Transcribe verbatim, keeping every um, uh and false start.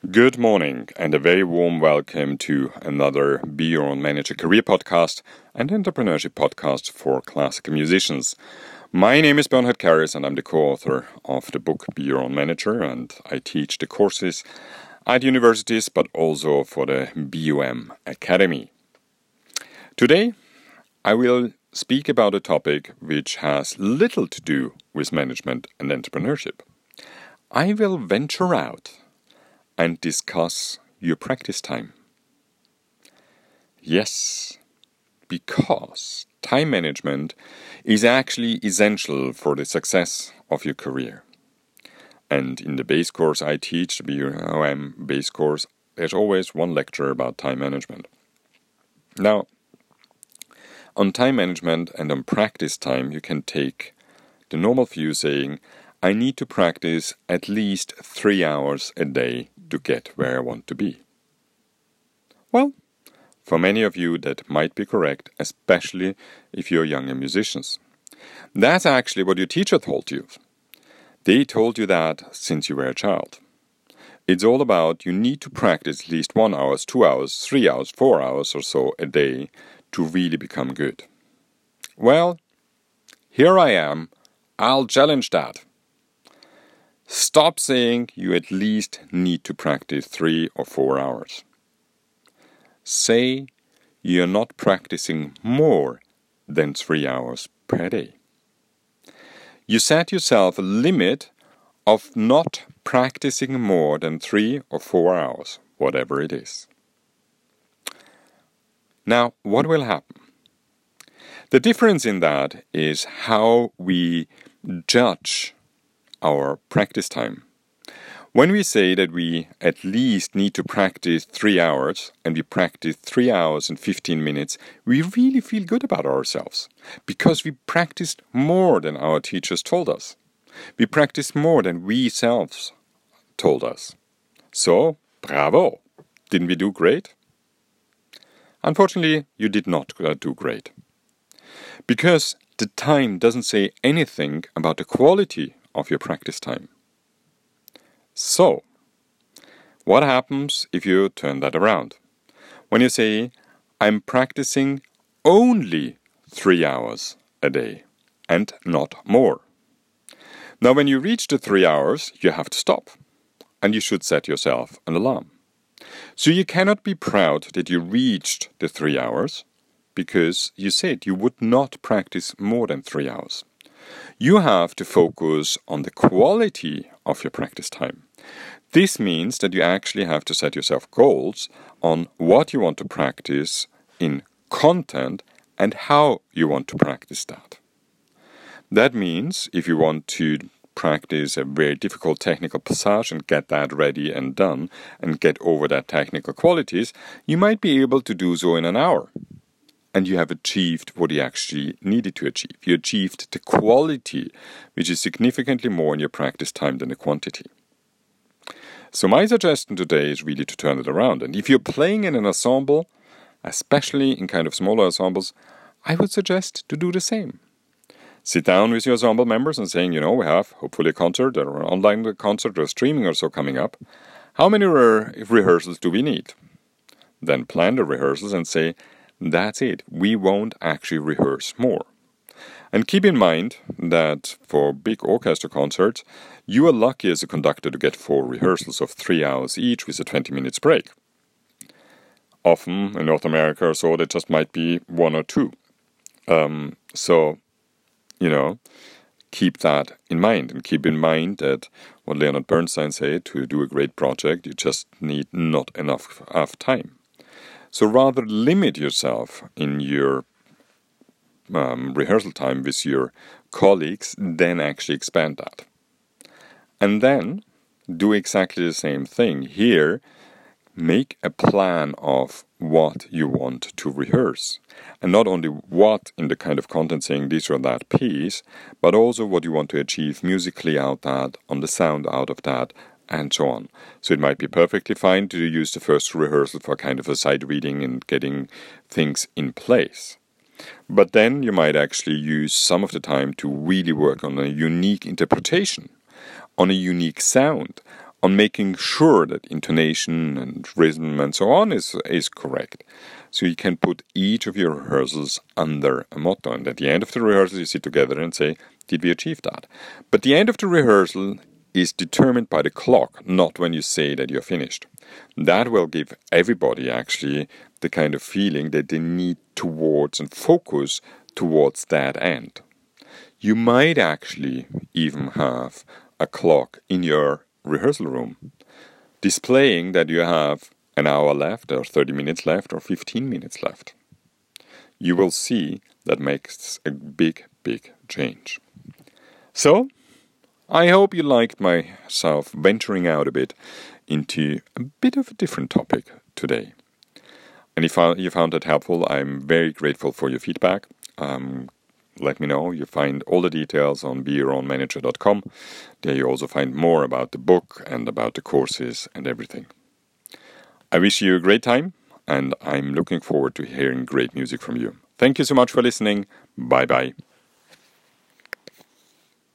Good morning and a very warm welcome to another Be Your Own Manager career podcast and entrepreneurship podcast for classical musicians. My name is Bernhard Karras and I'm the co-author of the book Be Your Own Manager, and I teach the courses at universities but also for the B U M Academy. Today I will speak about a topic which has little to do with management and entrepreneurship. I will venture out and discuss your practice time. Yes, because time management is actually essential for the success of your career. And in the base course I teach, the B U M base course, there's always one lecture about time management. Now, on time management and on practice time, you can take the normal view saying, I need to practice at least three hours a day to get where I want to be. Well, for many of you that might be correct, especially if you're younger musicians. That's actually what your teacher told you. They told you that since you were a child. It's all about you need to practice at least one hour, two hours, three hours, four hours or so a day to really become good. Well, here I am. I'll challenge that. Stop saying you at least need to practice three or four hours. Say you're not practicing more than three hours per day. You set yourself a limit of not practicing more than three or four hours, whatever it is. Now, what will happen? The difference in that is how we judge our practice time. When we say that we at least need to practice three hours and we practice three hours and fifteen minutes, we really feel good about ourselves because we practiced more than our teachers told us. We practiced more than we selves told us. So, bravo! Didn't we do great? Unfortunately, you did not do great. Because the time doesn't say anything about the quality of your practice time. So, what happens if you turn that around? When you say, I'm practicing only three hours a day and not more. Now, when you reach the three hours, you have to stop. And you should set yourself an alarm. So you cannot be proud that you reached the three hours because you said you would not practice more than three hours. You have to focus on the quality of your practice time. This means that you actually have to set yourself goals on what you want to practice in content and how you want to practice that. That means if you want to practice a very difficult technical passage and get that ready and done and get over that technical qualities, you might be able to do so in an hour. And you have achieved what you actually needed to achieve. You achieved the quality, which is significantly more in your practice time than the quantity. So my suggestion today is really to turn it around. And if you're playing in an ensemble, especially in kind of smaller ensembles, I would suggest to do the same. Sit down with your ensemble members and saying, you know, we have hopefully a concert or an online concert or streaming or so coming up. How many re- rehearsals do we need? Then plan the rehearsals and say, that's it. We won't actually rehearse more. And keep in mind that for big orchestra concerts, you are lucky as a conductor to get four rehearsals of three hours each with a twenty minutes break. Often in North America or so, there just might be one or two. Um, so, you know, keep that in mind. And keep in mind that what Leonard Bernstein said, to do a great project, you just need not enough, enough time. So rather limit yourself in your um, rehearsal time with your colleagues than actually expand that. And then do exactly the same thing. Here, make a plan of what you want to rehearse. And not only what in the kind of content saying this or that piece, but also what you want to achieve musically out that, on the sound out of that, and so on. So it might be perfectly fine to use the first rehearsal for kind of a side reading and getting things in place. But then you might actually use some of the time to really work on a unique interpretation, on a unique sound, on making sure that intonation and rhythm and so on is, is correct. So you can put each of your rehearsals under a motto, and at the end of the rehearsal you sit together and say, did we achieve that? But the end of the rehearsal is determined by the clock, not when you say that you're finished. That will give everybody actually the kind of feeling that they need towards and focus towards that end. You might actually even have a clock in your rehearsal room displaying that you have an hour left or thirty minutes left or fifteen minutes left. You will see that makes a big, big change. So, I hope you liked myself venturing out a bit into a bit of a different topic today. And if you found that helpful, I'm very grateful for your feedback. Um, let me know. You find all the details on be your own manager dot com. There you also find more about the book and about the courses and everything. I wish you a great time, and I'm looking forward to hearing great music from you. Thank you so much for listening. Bye-bye.